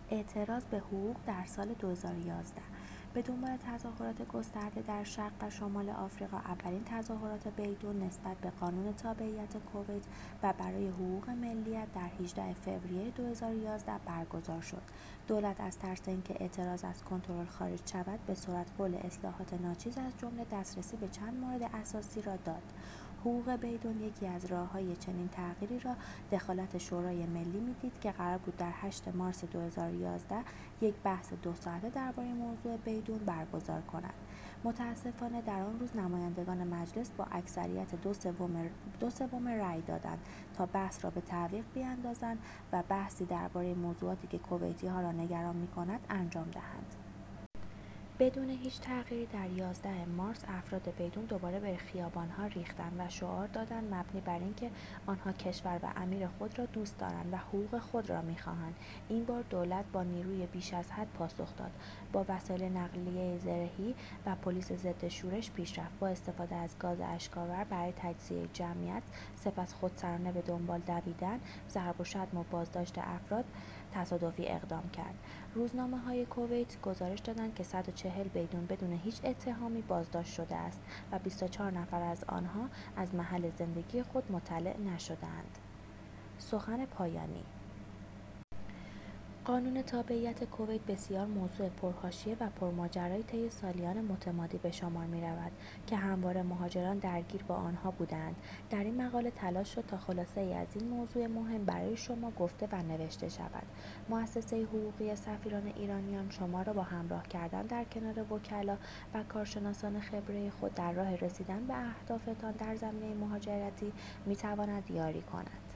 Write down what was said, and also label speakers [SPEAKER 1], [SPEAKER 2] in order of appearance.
[SPEAKER 1] اعتراض به حقوق در سال 2011 به دنبال تظاهرات گسترده در شرق و شمال آفریقا، اولین تظاهرات بیدون نسبت به قانون تابعیت کویت و برای حقوق ملیت در 18 فوریه 2011 برگزار شد. دولت از ترس اینکه اعتراض از کنترل خارج شود، به سرعت قول اصلاحات ناچیز از جمله دسترسی به چند مورد اساسی را داد. حقوق بیدون یکی از راه‌های چنین تغییری را دخالت شورای ملی می‌دید که قرار بود در 8 مارس 2011 یک بحث 2 ساعته درباره موضوع بیدون برگزار کند. متاسفانه در آن روز نمایندگان مجلس با اکثریت دو سوم رأی دادند تا بحث را به تعویق بیاندازند و بحثی درباره موضوعاتی که کویتی‌ها را نگران می‌کند انجام دهند. بدون هیچ تغییری در 11 مارس افراد بیدون دوباره به خیابان‌ها ریختند و شعار دادند مبنی بر اینکه آنها کشور و امیر خود را دوست دارند و حقوق خود را می‌خواهند. این بار دولت با نیروی بیش از حد پاسخ داد. با وسایل نقلیه زرهی و پلیس ضد شورش پیش رفت. با استفاده از گاز اشک‌آور برای تجزیه جمعیت، سپس خودسرانه به دنبال دویدن، ضرب و شتم و بازداشت افراد تصادفی اقدام کرد. روزنامه‌های کویت گزارش دادند که 140 بیدون بدون هیچ اتهامی بازداشت شده است و 24 نفر از آنها از محل زندگی خود مطلع نشده‌اند. سخن پایانی: قانون تابعیت کویت بسیار موضوع پرحاشیه و پرماجرای طی سالیان متمادی به شمار می‌رود که همواره مهاجران درگیر با آنها بودند. در این مقاله تلاش شد تا خلاصه‌ای از این موضوع مهم برای شما گفته و نوشته شود. مؤسسه حقوقی سفیران ایرانیان شما را با همراه کردن در کنار وکلا و کارشناسان خبره خود در راه رسیدن به اهدافتان در زمینه مهاجرتی می‌تواند یاری کند.